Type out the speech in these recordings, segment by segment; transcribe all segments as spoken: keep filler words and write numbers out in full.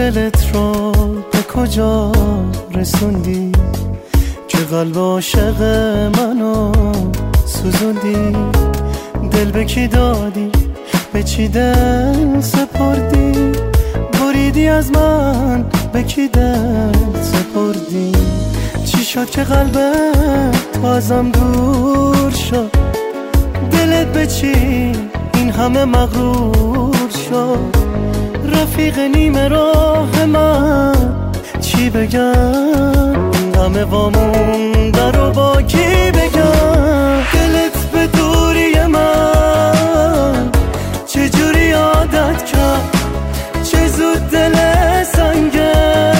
دلت رو به کجا رسوندی که قلب عاشق منو سوزوندی؟ دل به کی دادی؟ به چی دل سپردی؟ بریدی از من، به کی دل سپردی؟ چی شد که قلبت ازم دور شد؟ دلت به چی این همه مغرور شد؟ رفیق نیمه راه من چی بگم؟ این همه وامونده رو با کی بگم؟ دلت به دوری من چجوری عادت کرد؟ چه زود دل سنگه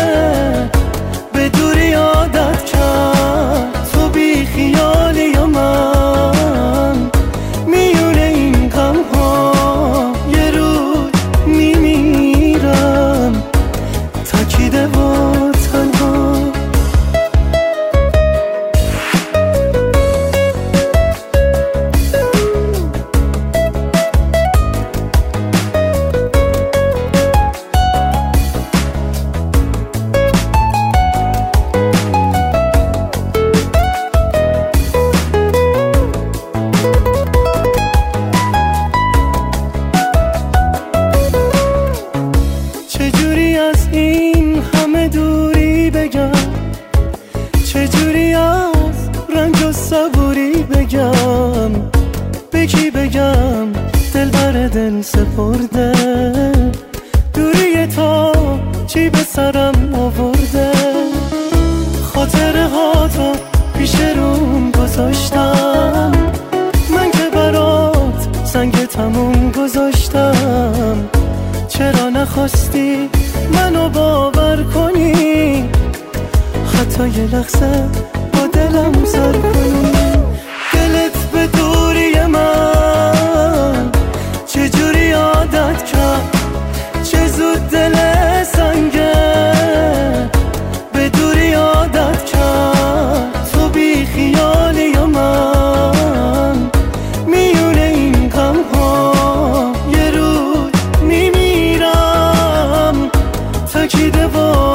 به دوری عادت کرد. تو بی خیالی یا من میونه این غم ها یه روز میمیرم تکیده و تنها. چجوری از این همه دوری بگم؟ چجوری از رنج و صبوری بگم؟ به کی بگم دل بر دل سپرده؟ دوری تو چی به سرم آورده؟ خاطره ها تو پیش روم گذاشتم، من که برات سنگ تموم گذاشتم. چرا نخواستی منو باور کنی؟ حتی یه لحظه با دلم سر کنی. دلت به دوری من چجوری عادت کرد؟ چه زود دل سنگه به دوری عادت کرد. تو بی خیالی یا من میونه این غم ها یه روز میمیرم تکیده و